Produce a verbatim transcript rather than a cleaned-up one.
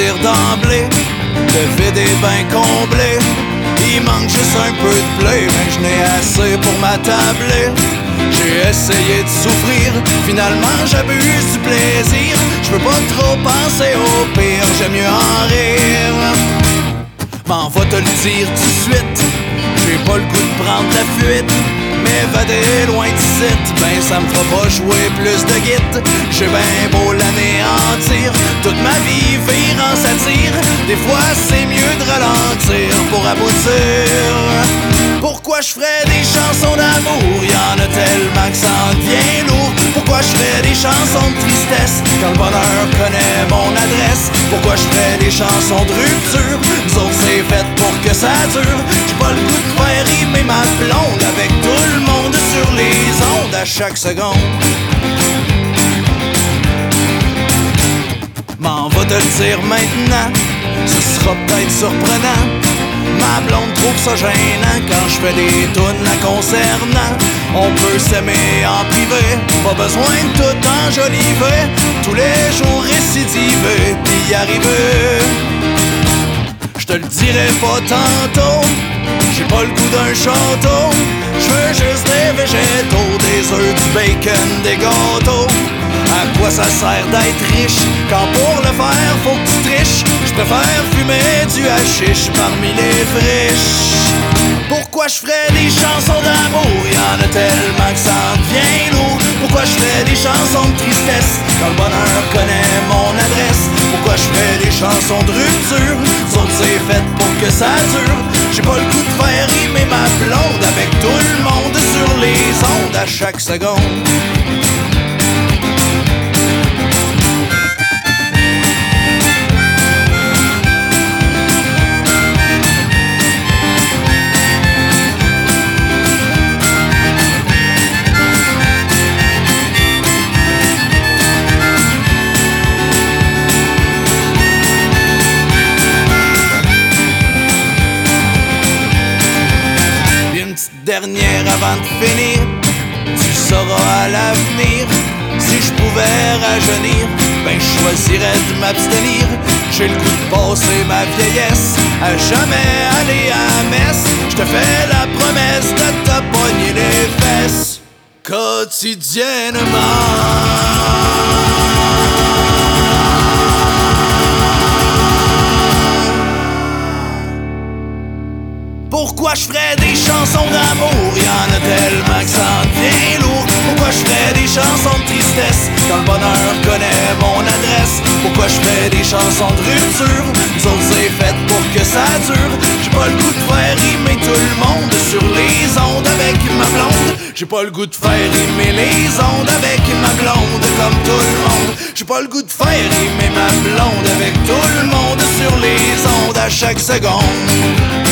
dire d'emblée, le vide est bien comblé. Il manque juste un peu de play, mais je n'ai assez pour m'attabler. J'ai essayé de souffrir, finalement j'abuse du plaisir. Je veux pas trop penser au pire, j'aime mieux en rire. M'en va te le dire tout de suite, j'ai pas le goût de prendre la fuite. M'évader loin d'ici, ben ça me fera pas jouer plus de guides. J'ai ben beau l'anéantir, toute ma vie vire en satire. Des fois c'est mieux de ralentir pour aboutir. Pourquoi je ferais des chansons d'amour? Y'en a tellement que ça en devient lourd. Pourquoi je ferais des chansons de tristesse quand le bonheur connaît mon adresse? Pourquoi je ferais des chansons de rupture? Nous autres c'est fait pour que ça dure. J'ai pas le goût de faire rimer ma blonde avec tout le monde sur les ondes à chaque seconde. M'en va te le dire maintenant, ce sera peut-être surprenant. Ma blonde trouve ça gênant quand je fais des tunes la concernant. On peut s'aimer en privé, pas besoin de tout enjoliver. Tous les jours récidiver, puis y arriver. Je te le dirai pas tantôt, j'ai pas le goût d'un château. Je veux juste des végétaux, des œufs, du bacon, des gâteaux. À quoi ça sert d'être riche quand pour le faire faut que tu triches? Je préfère fumer du hashish parmi les friches. Pourquoi je ferais des chansons d'amour? Y'en a tellement que ça en devient lourd. Pourquoi je ferais des chansons de tristesse quand le bonheur connaît mon adresse? Pourquoi je ferais des chansons de rupture? Sauf c'est fait pour que ça dure. J'ai pas le goût de faire rimer ma blonde avec tout le monde sur les ondes à chaque seconde. Dernière avant de finir, tu sauras à l'avenir. Si je pouvais rajeunir, ben je choisirais de m'abstenir. J'ai le goût de passer ma vieillesse à jamais aller à messe. Je te fais la promesse de te pogner les fesses quotidiennement. Pourquoi je ferais des chansons d'amour? Y'en a tellement que ça en devient lourd. Pourquoi je ferais des chansons de tristesse quand le bonheur connaît mon adresse? Pourquoi je ferais des chansons de rupture? Nous autres c'est fait pour que ça dure. J'ai pas le goût de faire rimer tout le monde sur les ondes avec ma blonde. J'ai pas le goût de faire rimer les ondes avec ma blonde comme tout le monde. J'ai pas le goût de faire rimer ma blonde avec tout le monde sur les ondes à chaque seconde.